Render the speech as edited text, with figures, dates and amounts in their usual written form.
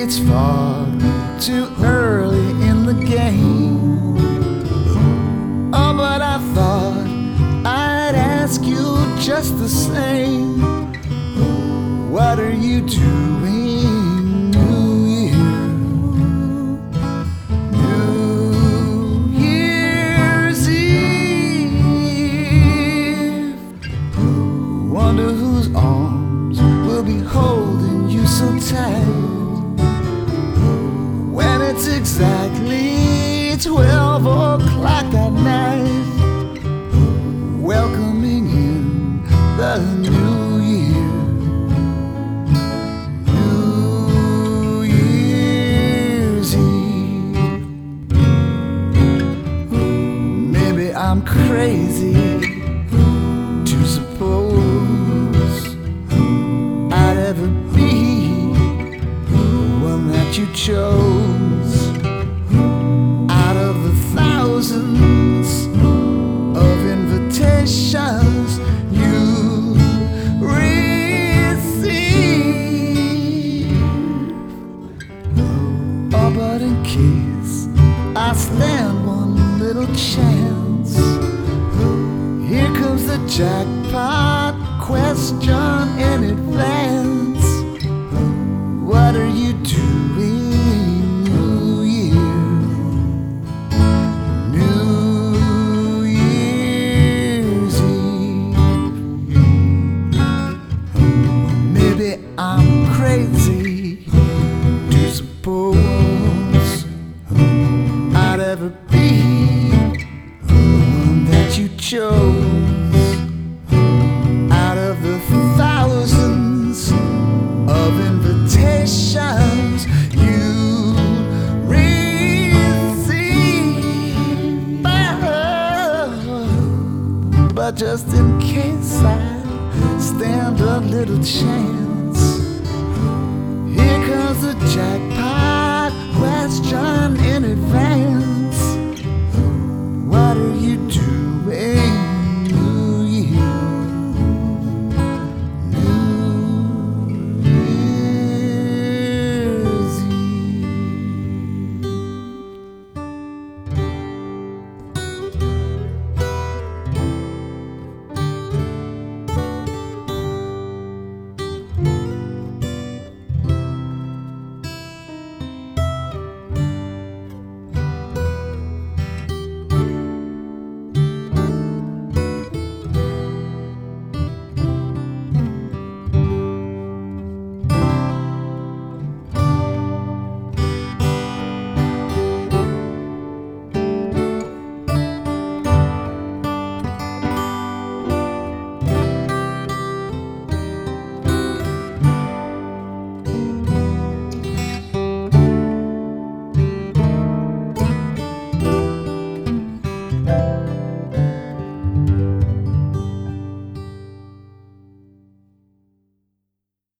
it's far too early in the game. Oh, but I thought I'd ask you just the same. What are you doing New Year? New Year's Eve. Wonder whose arms will be holding you so tight when it's exactly 12 o'clock at night, welcoming in the new year. New Year's Eve. Maybe I'm crazy to suppose I'd ever be the one that you chose out of the thousands of invitations you receive. Oh, but in case I stand one little chance, here comes the jackpot question in advance. What are you doing New Year? New Year's Eve. Maybe I'm crazy to suppose I'd ever be the one that you chose out of the thousands of invitations you receive. But just in case I stand a little chance,